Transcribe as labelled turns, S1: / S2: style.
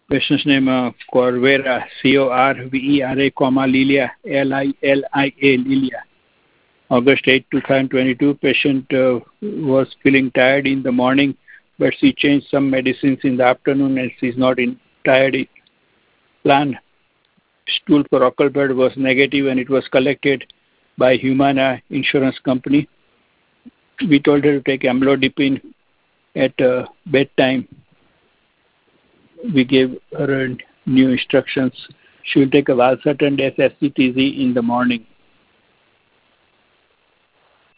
S1: Patient's name Corvera, Corvera, comma Lilia, Lilia, Lilia. August 8, 2022. Patient was feeling tired in the morning, but she changed some medicines in the afternoon and she's not in tired plan. Stool for occult blood was negative and it was collected by Humana Insurance Company. We told her to take amlodipine at bedtime. We gave her new instructions. She will take a valsartan SCTZ in the morning.